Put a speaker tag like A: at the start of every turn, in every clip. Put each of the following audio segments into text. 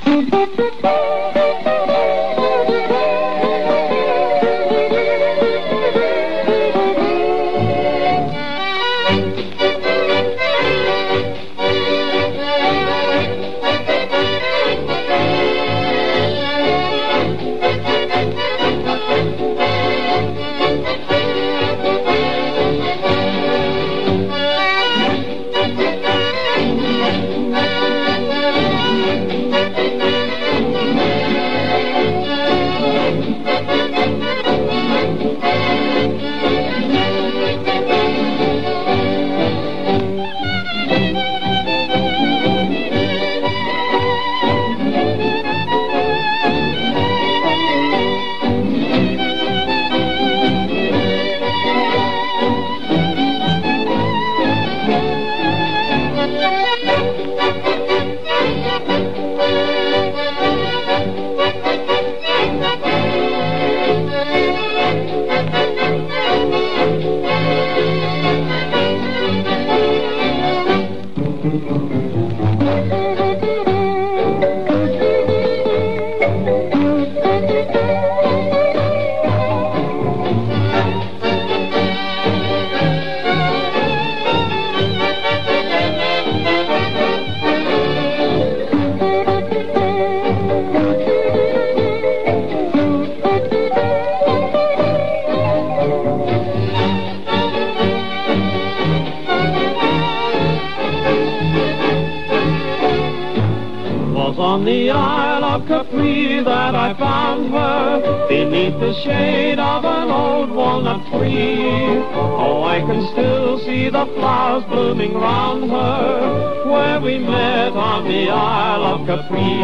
A: On the Isle of Capri that I found her, beneath the shade of an old walnut tree. Oh, I can still see the flowers blooming round her, where we met on the Isle of Capri.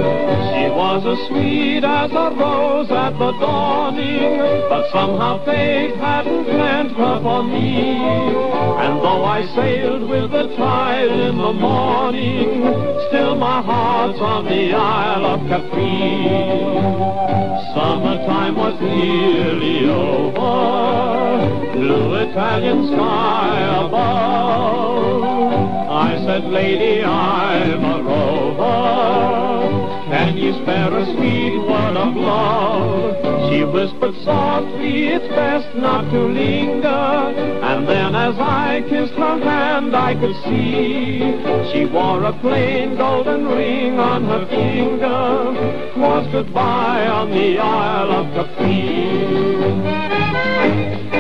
A: She was as sweet as a rose at the dawning, but somehow fate hadn't planned her for me. And though I sailed with the tide in the morning, still my heart's on the Isle of Capri. Summertime was nearly over, blue Italian sky above. I said, lady, I'm a rover, can you spare a sweet word of love? She whispered softly, it's best not to linger. And then as I kissed her hand, I could see she wore a plain golden ring on her finger. 'Twas goodbye on the Isle of Capri.